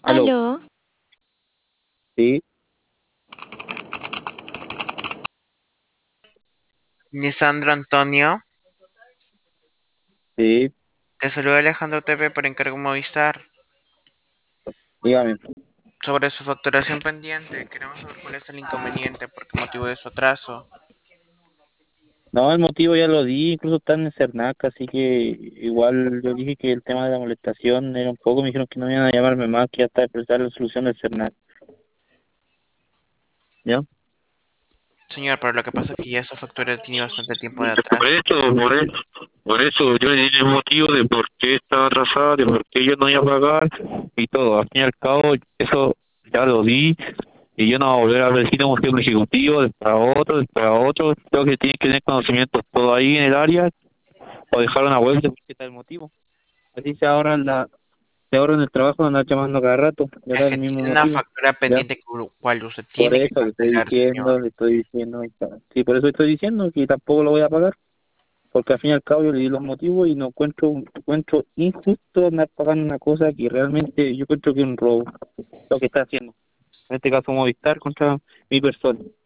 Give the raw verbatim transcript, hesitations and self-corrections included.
Aló, Aló, sí, Lisandro Antonio, sí, te saluda Alejandro T V por encargo Movistar. dígame. Sobre su facturación pendiente, queremos saber cuál es el inconveniente, por qué motivo de su atraso. No, el motivo ya lo di, incluso está en el Cernac, así que igual yo dije que el tema de la molestación era un poco, me dijeron que no iban a llamarme más, que hasta expresar la solución del Cernac, ¿ya? Señor, pero lo que pasa es que ya esa factura tiene bastante tiempo de Por atraso. eso, por eso, por eso yo le di el motivo de por qué estaba atrasada, de por qué yo no iba a pagar y todo. Al fin y al cabo, eso ya lo di y yo no voy a volver a decir un motivo ejecutivo, de para otro, de para otro. Creo que tiene que tener conocimientos todo ahí en el área o dejar una web de por qué está el motivo. Así se ahorran la, se ahorran el trabajo de andar llamando cada rato, ya Es da el que mismo tiene una motivo, factura ¿ya? pendiente cu- cual usted Por tiene que eso le estoy cancelar, diciendo, señor. le estoy diciendo, sí, por eso estoy diciendo que tampoco lo voy a pagar. Porque al fin y al cabo yo le di los motivos y no encuentro, encuentro injusto andar pagando una cosa que realmente yo encuentro que es un robo lo que está haciendo. En este caso Movistar contra mi persona.